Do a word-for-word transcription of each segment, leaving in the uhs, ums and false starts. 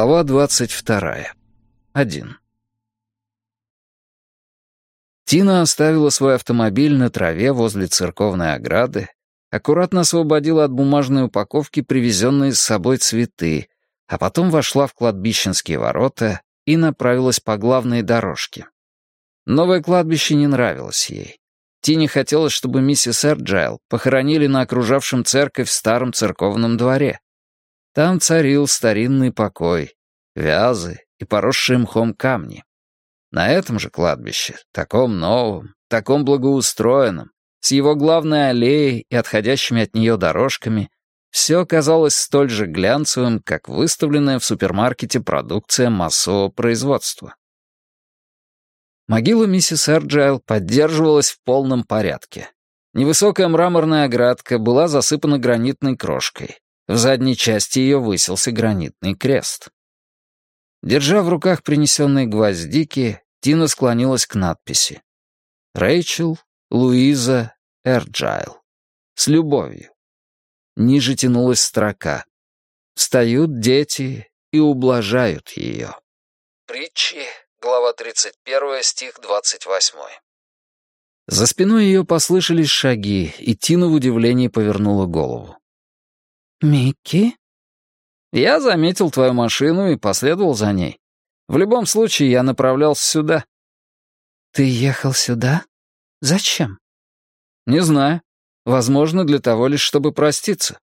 Глава двадцать вторая. Один. Тина оставила свой автомобиль на траве возле церковной ограды, аккуратно освободила от бумажной упаковки привезенные с собой цветы, а потом вошла в кладбищенские ворота и направилась по главной дорожке. Новое кладбище не нравилось ей. Тине хотелось, чтобы миссис Эрджайл похоронили на окружавшем церковь старом церковном дворе. Там царил старинный покой, вязы и поросшие мхом камни. На этом же кладбище, таком новом, таком благоустроенном, с его главной аллеей и отходящими от нее дорожками, все казалось столь же глянцевым, как выставленная в супермаркете продукция массового производства. Могила миссис Эрджайл поддерживалась в полном порядке. Невысокая мраморная оградка была засыпана гранитной крошкой. В задней части ее высился гранитный крест. Держа в руках принесенные гвоздики, Тина склонилась к надписи. «Рэйчел Луиза Эрджайл. С любовью». Ниже тянулась строка. «Встают дети и ублажают ее». Притчи, глава тридцать первая, стих двадцать восьмой. За спиной ее послышались шаги, и Тина в удивлении повернула голову. «Микки?» «Я заметил твою машину и последовал за ней. В любом случае, я направлялся сюда». «Ты ехал сюда? Зачем?» «Не знаю. Возможно, для того лишь, чтобы проститься».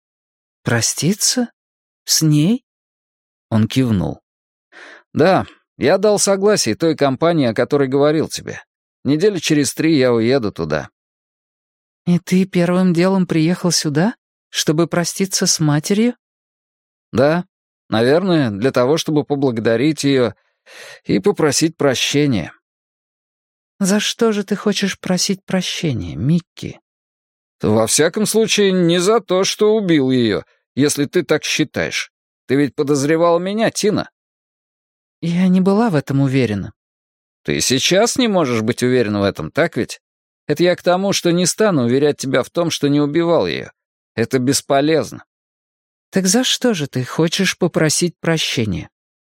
«Проститься? С ней?» Он кивнул. «Да, я дал согласие той компании, о которой говорил тебе. Недели через три я уеду туда». «И ты первым делом приехал сюда? Чтобы проститься с матерью?» «Да, наверное, для того, чтобы поблагодарить ее и попросить прощения». «За что же ты хочешь просить прощения, Микки?» «Во всяком случае, не за то, что убил ее, если ты так считаешь. Ты ведь подозревал меня, Тина?» «Я не была в этом уверена». «Ты сейчас не можешь быть уверена в этом, так ведь? Это я к тому, что не стану уверять тебя в том, что не убивал ее. Это бесполезно». «Так за что же ты хочешь попросить прощения?»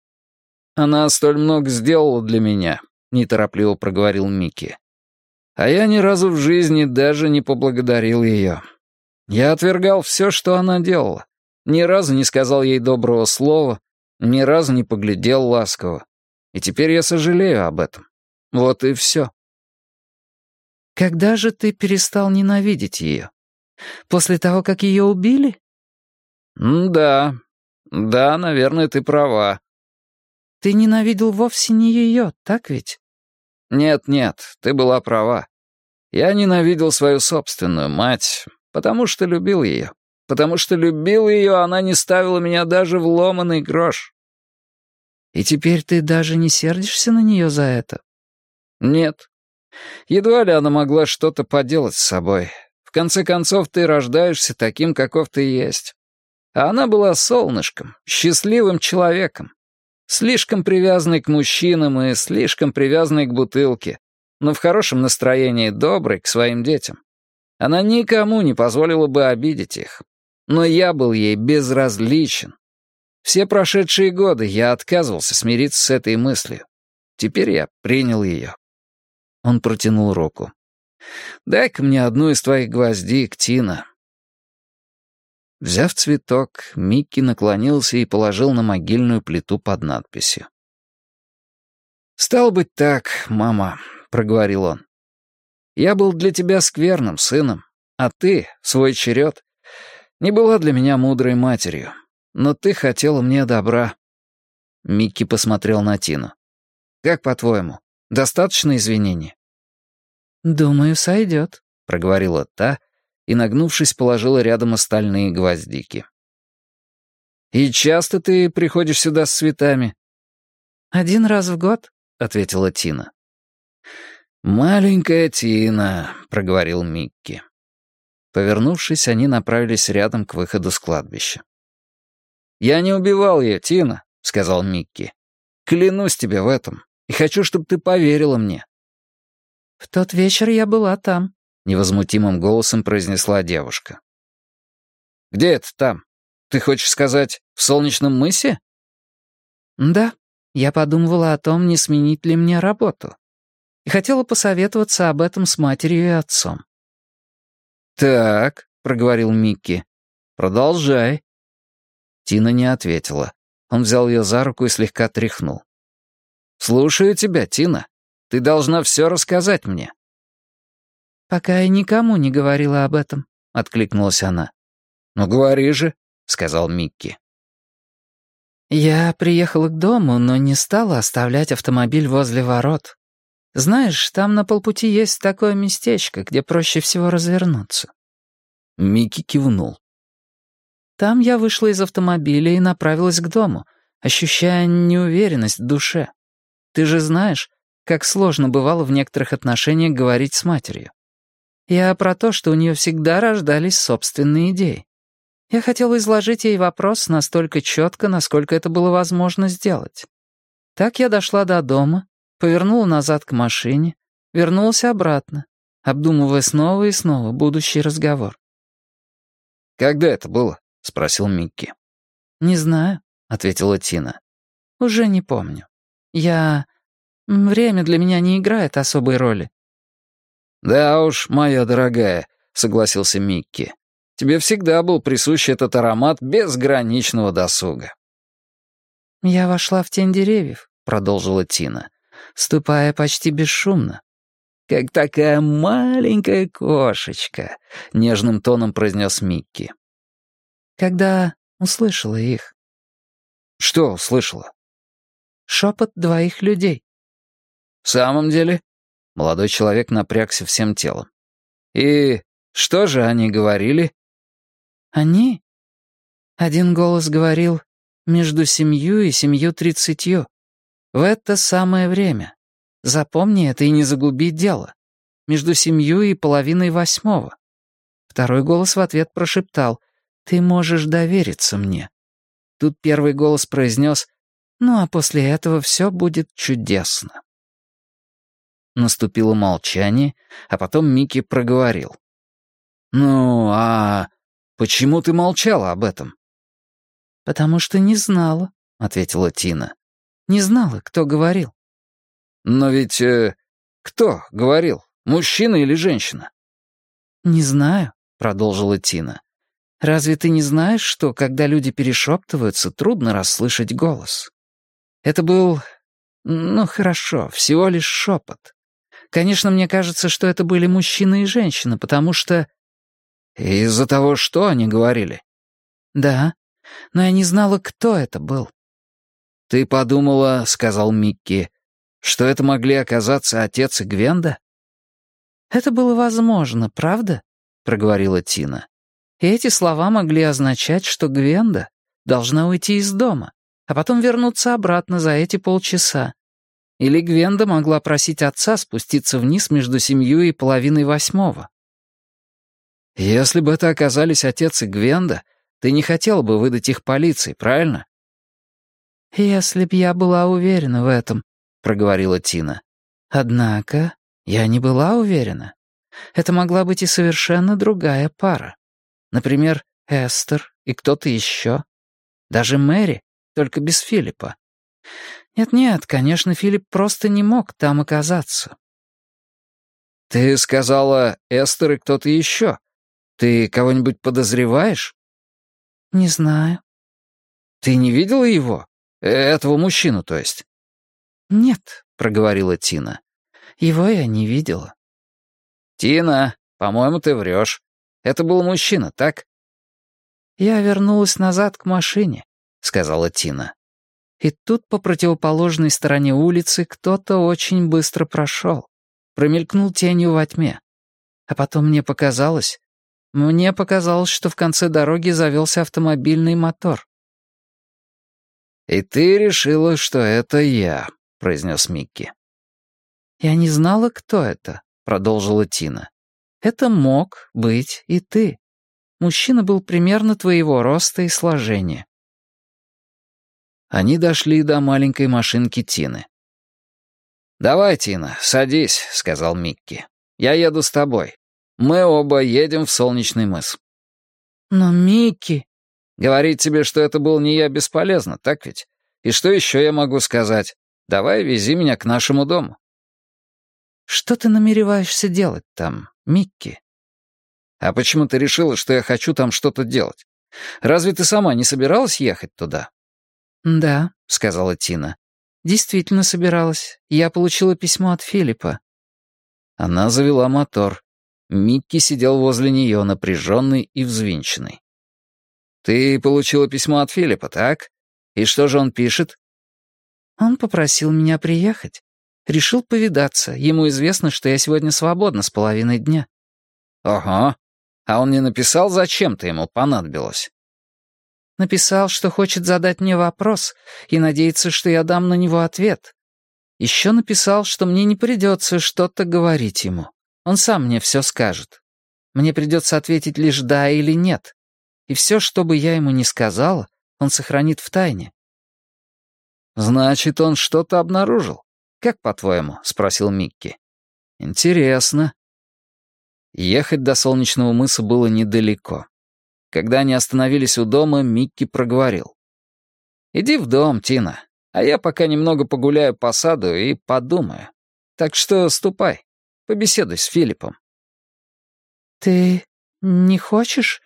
«Она столь много сделала для меня», — неторопливо проговорил Микки. «А я ни разу в жизни даже не поблагодарил ее. Я отвергал все, что она делала. Ни разу не сказал ей доброго слова, ни разу не поглядел ласково. И теперь я сожалею об этом. Вот и все». «Когда же ты перестал ненавидеть ее? После того, как ее убили?» «Да, да, наверное, ты права». «Ты ненавидел вовсе не ее, так ведь?» «Нет-нет, ты была права. Я ненавидел свою собственную мать, потому что любил ее. Потому что любил ее, она не ставила меня даже в ломаный грош». «И теперь ты даже не сердишься на нее за это?» «Нет. Едва ли она могла что-то поделать с собой. В конце концов, ты рождаешься таким, каков ты есть. А она была солнышком, счастливым человеком. Слишком привязанной к мужчинам и слишком привязанной к бутылке, но в хорошем настроении доброй к своим детям. Она никому не позволила бы обидеть их. Но я был ей безразличен. Все прошедшие годы я отказывался смириться с этой мыслью. Теперь я принял ее». Он протянул руку. «Дай-ка мне одну из твоих гвоздик, Тина». Взяв цветок, Микки наклонился и положил на могильную плиту под надписью. «Стало быть так, мама», — проговорил он. «Я был для тебя скверным сыном, а ты, в свой черед, не была для меня мудрой матерью, но ты хотела мне добра». Микки посмотрел на Тину. «Как по-твоему, достаточно извинений?» «Думаю, сойдет», — проговорила та, и, нагнувшись, положила рядом остальные гвоздики. «И часто ты приходишь сюда с цветами?» «Один раз в год», — ответила Тина. «Маленькая Тина», — проговорил Микки. Повернувшись, они направились рядом к выходу с кладбища. «Я не убивал ее, Тина», — сказал Микки. «Клянусь тебе в этом, и хочу, чтобы ты поверила мне». «В тот вечер я была там», — невозмутимым голосом произнесла девушка. «Где это там? Ты хочешь сказать, в Солнечном мысе?» Да, я подумывала о том, не сменить ли мне работу. И хотела посоветоваться об этом с матерью и отцом. «Так», — проговорил Микки, — «продолжай». Тина не ответила. Он взял ее за руку и слегка тряхнул. «Слушаю тебя, Тина. Ты должна все рассказать мне». «Пока я никому не говорила об этом», — откликнулась она. «Ну, говори же», — сказал Микки. «Я приехала к дому, но не стала оставлять автомобиль возле ворот. Знаешь, там на полпути есть такое местечко, где проще всего развернуться». Микки кивнул. Там я вышла из автомобиля и направилась к дому, ощущая неуверенность в душе. Ты же знаешь, как сложно бывало в некоторых отношениях говорить с матерью. Я про то, что у нее всегда рождались собственные идеи. Я хотела изложить ей вопрос настолько четко, насколько это было возможно сделать. Так я дошла до дома, повернула назад к машине, вернулась обратно, обдумывая снова и снова будущий разговор. «Когда это было?» — спросил Микки. «Не знаю», — ответила Тина. «Уже не помню. Я... Время для меня не играет особой роли». «Да уж, моя дорогая», — согласился Микки. «Тебе всегда был присущ этот аромат безграничного досуга». «Я вошла в тень деревьев», — продолжила Тина, ступая почти бесшумно. «Как такая маленькая кошечка», — нежным тоном произнес Микки. «Когда услышала их». «Что услышала?» «Шепот двоих людей». «В самом деле?» Молодой человек напрягся всем телом. «И что же они говорили?» «Они?» Один голос говорил «между семью и семью тридцатью». В это самое время. Запомни это и не загуби дело. Между семью и половиной восьмого. Второй голос в ответ прошептал «Ты можешь довериться мне». Тут первый голос произнес «Ну а после этого все будет чудесно». Наступило молчание, а потом Микки проговорил. «Ну, а почему ты молчала об этом?» «Потому что не знала», — ответила Тина. «Не знала, кто говорил». «Но ведь э, кто говорил, мужчина или женщина?» «Не знаю», — продолжила Тина. «Разве ты не знаешь, что, когда люди перешептываются, трудно расслышать голос? Это был... ну, хорошо, всего лишь шепот. Конечно, мне кажется, что это были мужчина и женщина, потому что...» «Из-за того, что они говорили?» «Да, но я не знала, кто это был». «Ты подумала, — сказал Микки, — что это могли оказаться отец и Гвенда?» «Это было возможно, правда?» — проговорила Тина. «И эти слова могли означать, что Гвенда должна уйти из дома, а потом вернуться обратно за эти полчаса. Или Гвенда могла просить отца спуститься вниз между семью и половиной восьмого». «Если бы это оказались отец и Гвенда, ты не хотела бы выдать их полиции, правильно?» «Если б я была уверена в этом», — проговорила Тина. «Однако я не была уверена. Это могла быть и совершенно другая пара. Например, Эстер и кто-то еще. Даже Мэри, только без Филиппа. Нет-нет, конечно, Филипп просто не мог там оказаться». «Ты сказала, Эстер и кто-то еще. Ты кого-нибудь подозреваешь?» «Не знаю». «Ты не видела его? Этого мужчину, то есть?» «Нет», — проговорила Тина. «Его я не видела». «Тина, по-моему, ты врешь. Это был мужчина, так?» «Я вернулась назад к машине», — сказала Тина. И тут по противоположной стороне улицы кто-то очень быстро прошел, промелькнул тенью во тьме. А потом мне показалось... Мне показалось, что в конце дороги завелся автомобильный мотор. «И ты решила, что это я», — произнес Микки. «Я не знала, кто это», — продолжила Тина. «Это мог быть и ты. Мужчина был примерно твоего роста и сложения». Они дошли до маленькой машинки Тины. «Давай, Тина, садись», — сказал Микки. «Я еду с тобой. Мы оба едем в Солнечный мыс». «Но Микки...» «Говорить тебе, что это был не я, бесполезно, так ведь? И что еще я могу сказать? Давай вези меня к нашему дому». «Что ты намереваешься делать там, Микки?» «А почему ты решила, что я хочу там что-то делать? Разве ты сама не собиралась ехать туда?» «Да», — сказала Тина. «Действительно собиралась. Я получила письмо от Филиппа». Она завела мотор. Микки сидел возле нее, напряженный и взвинченный. «Ты получила письмо от Филиппа, так? И что же он пишет?» «Он попросил меня приехать. Решил повидаться. Ему известно, что я сегодня свободна с половиной дня». «Ага. А он не написал, зачем ты ему понадобилось?» Написал, что хочет задать мне вопрос и надеется, что я дам на него ответ. Еще написал, что мне не придется что-то говорить ему. Он сам мне все скажет. Мне придется ответить лишь «да» или «нет». И все, что бы я ему ни сказала, он сохранит в тайне. «Значит, он что-то обнаружил? Как, по-твоему?» — спросил Микки. «Интересно». Ехать до Солнечного мыса было недалеко. Когда они остановились у дома, Микки проговорил. «Иди в дом, Тина, а я пока немного погуляю по саду и подумаю. Так что ступай, побеседуй с Филиппом». «Ты не хочешь?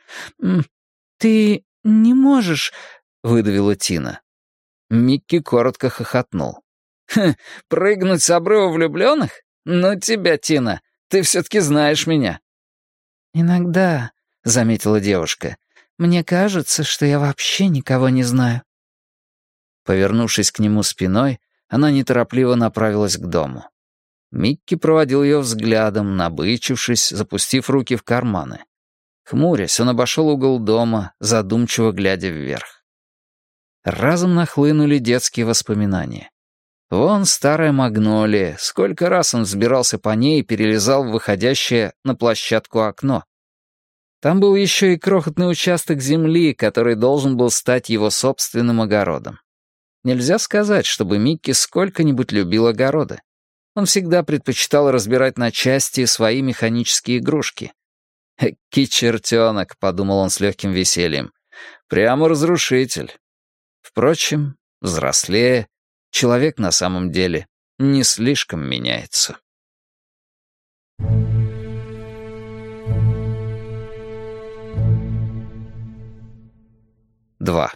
Ты не можешь?» — выдавила Тина. Микки коротко хохотнул. «Хм, прыгнуть с обрыва влюбленных? Ну тебя, Тина, ты все-таки знаешь меня». «Иногда», — заметила девушка, — «мне кажется, что я вообще никого не знаю». Повернувшись к нему спиной, она неторопливо направилась к дому. Микки проводил ее взглядом, набычившись, запустив руки в карманы. Хмурясь, он обошел угол дома, задумчиво глядя вверх. Разом нахлынули детские воспоминания. Вон старая магнолия, сколько раз он взбирался по ней и перелезал в выходящее на площадку окно. Там был еще и крохотный участок земли, который должен был стать его собственным огородом. Нельзя сказать, чтобы Микки сколько-нибудь любил огороды. Он всегда предпочитал разбирать на части свои механические игрушки. «Экий чертенок», — подумал он с легким весельем. «Прямо разрушитель». Впрочем, взрослея, человек на самом деле не слишком меняется. Два.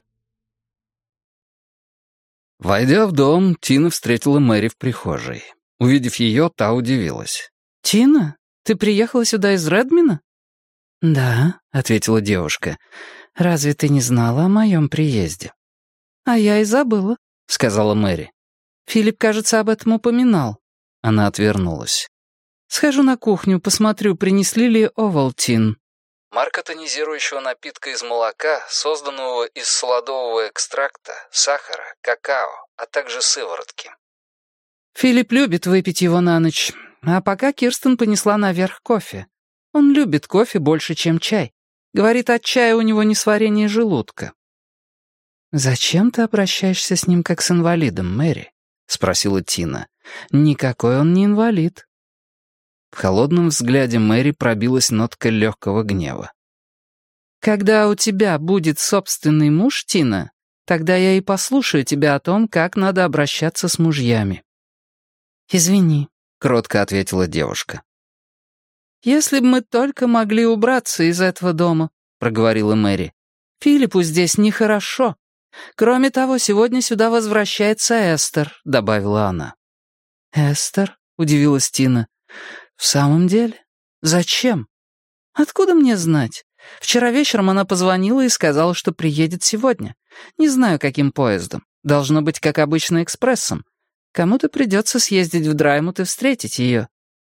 Войдя в дом, Тина встретила Мэри в прихожей. Увидев ее, та удивилась. «Тина, ты приехала сюда из Редмина?» «Да», — ответила девушка. «Разве ты не знала о моем приезде?» «А я и забыла», — сказала Мэри. «Филипп, кажется, об этом упоминал». Она отвернулась. «Схожу на кухню, посмотрю, принесли ли Овалтин». Марка тонизирующего напитка из молока, созданного из сладового экстракта, сахара, какао, а также сыворотки. «Филипп любит выпить его на ночь, а пока Кирстен понесла наверх кофе. Он любит кофе больше, чем чай. Говорит, от чая у него несварение желудка». «Зачем ты обращаешься с ним как с инвалидом, Мэри?» — спросила Тина. «Никакой он не инвалид». В холодном взгляде Мэри пробилась нотка легкого гнева. «Когда у тебя будет собственный муж, Тина, тогда я и послушаю тебя о том, как надо обращаться с мужьями». «Извини», — кротко ответила девушка. «Если бы мы только могли убраться из этого дома», — проговорила Мэри. «Филиппу здесь нехорошо. Кроме того, сегодня сюда возвращается Эстер», — добавила она. «Эстер?» — удивилась Тина. «В самом деле? Зачем? Откуда мне знать? Вчера вечером она позвонила и сказала, что приедет сегодня. Не знаю, каким поездом. Должно быть, как обычно, экспрессом. Кому-то придется съездить в Драймут и встретить ее».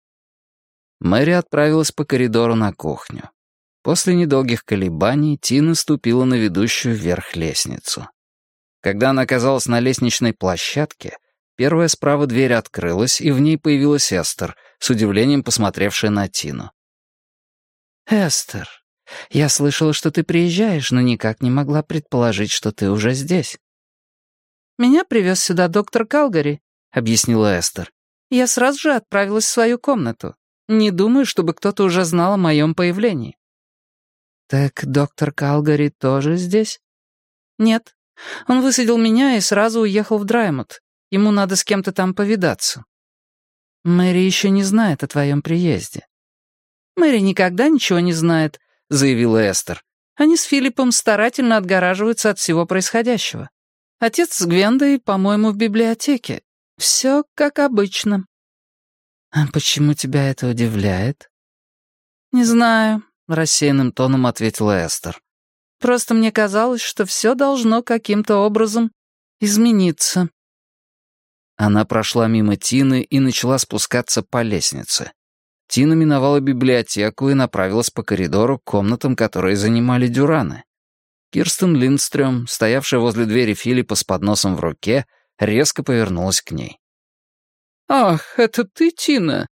Мэри отправилась по коридору на кухню. После недолгих колебаний Тина ступила на ведущую вверх лестницу. Когда она оказалась на лестничной площадке, первая справа дверь открылась, и в ней появилась Эстер, с удивлением посмотревшая на Тину. «Эстер, я слышала, что ты приезжаешь, но никак не могла предположить, что ты уже здесь». «Меня привез сюда доктор Калгари», — объяснила Эстер. «Я сразу же отправилась в свою комнату. Не думаю, чтобы кто-то уже знал о моем появлении». «Так доктор Калгари тоже здесь?» «Нет, Он высадил меня и сразу уехал в Драймот. Ему надо с кем-то там повидаться. Мэри еще не знает о твоем приезде». «Мэри никогда ничего не знает», — заявила Эстер. «Они с Филиппом старательно отгораживаются от всего происходящего. Отец с Гвендой, по-моему, в библиотеке. Все как обычно». «А почему тебя это удивляет?» «Не знаю», — рассеянным тоном ответила Эстер. «Просто мне казалось, что все должно каким-то образом измениться». Она прошла мимо Тины и начала спускаться по лестнице. Тина миновала библиотеку и направилась по коридору к комнатам, которые занимали Дюраны. Кирстен Линдстрём, стоявшая возле двери Филиппа с подносом в руке, резко повернулась к ней. «Ах, это ты, Тина?